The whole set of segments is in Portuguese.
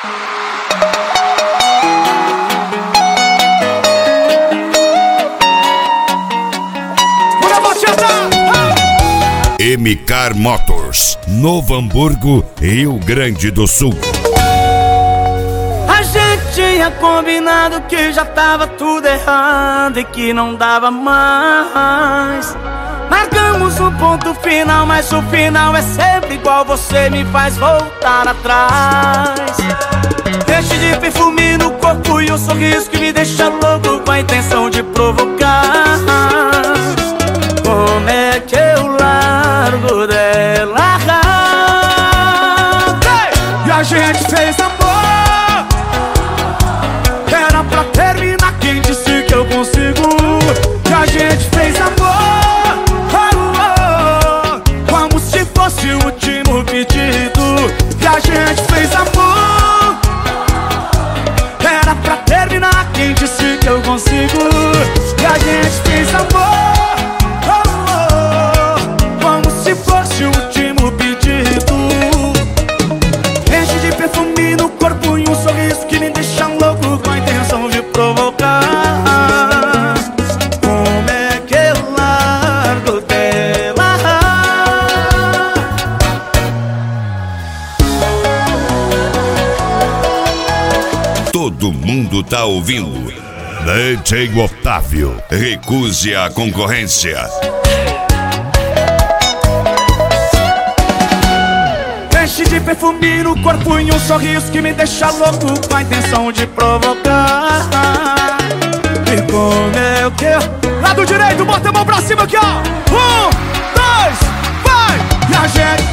MK Motors, Novo Hamburgo, Rio Grande do Sul. A gente tinha combinado que já tava tudo errado e que não dava mais. Marcamos um ponto final, mas o final é sempre igual. Você me faz voltar atrás. Enche de perfume no corpo e um sorriso que me deixa louco, com a intenção de provocar. Como é que eu largo dela? E a gente fez amor, era pra terminar, quem disse que eu consigo? E a gente fez amor, como se fosse o último pedido. E a gente fez amor, era pra terminar, quem disse que eu consigo? E a gente fez amor, se fosse o último pedido. Enche de perfume no corpo e um sorriso que me deixa louco, com a intenção de provocar. Como é que eu largo dela? Todo mundo tá ouvindo. DJ Otávio, recuse a concorrência. Enche de perfume no corpo e um sorriso que me deixa louco, com a intenção de provocar. E como é que eu... Lado direito, bota a mão pra cima aqui, ó. 1, 2, vai! E a gente...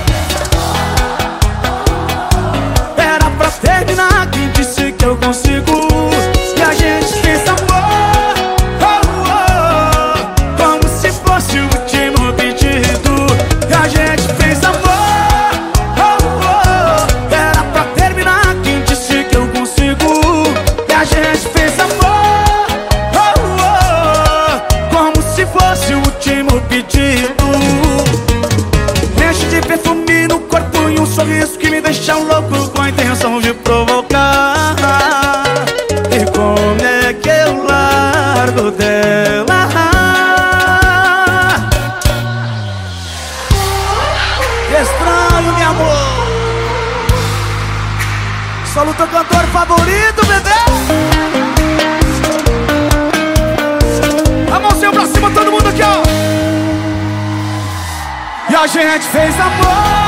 Era pra terminar, quem disse que eu consigo? E a gente fez amor, como se fosse o último pedido. E a gente fez amor, a gente fez amor, como se fosse o último pedido. Enche de perfume no corpo e um sorriso que me deixa louco, com a intenção de provocar. E como é que eu largo dela? Que estranho, meu amor. Só o teu cantor favorito, bebê. A mãozinha pra cima, todo mundo aqui, ó. E a gente fez amor,